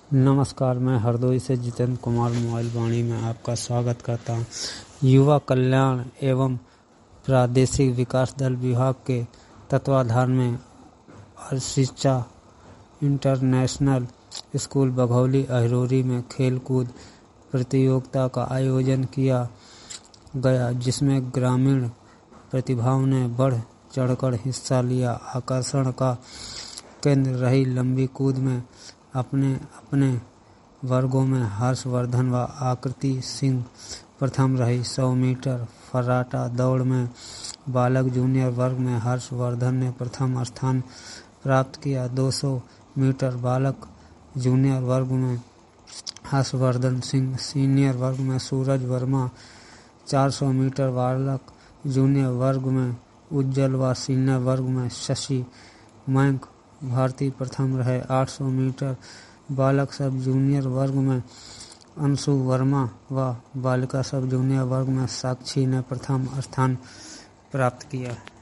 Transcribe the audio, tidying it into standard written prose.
नमस्कार, मैं हरदोई से जितेंद्र कुमार मोबाइल वाणी में आपका स्वागत करता हूँ। युवा कल्याण एवं प्रादेशिक विकास दल विभाग के तत्वाधान में शिक्षा इंटरनेशनल स्कूल बघौली अहिरोरी में खेलकूद प्रतियोगिता का आयोजन किया गया, जिसमें ग्रामीण प्रतिभाओं ने बढ़ चढ़कर हिस्सा लिया। आकर्षण का केंद्र रही लंबी कूद में अपने अपने वर्गों में हर्षवर्धन व आकृति सिंह प्रथम रही। 100 मीटर फर्राटा दौड़ में बालक जूनियर वर्ग में हर्षवर्धन ने प्रथम स्थान प्राप्त किया। 200 मीटर बालक जूनियर वर्ग में हर्षवर्धन सिंह, सीनियर वर्ग में सूरज वर्मा, 400 मीटर बालक जूनियर वर्ग में उज्जवल व सीनियर वर्ग में शशि मयंक भारती प्रथम रहे। 800 मीटर बालक सब जूनियर वर्ग में अंशु वर्मा व बालिका सब जूनियर वर्ग में साक्षी ने प्रथम स्थान प्राप्त किया।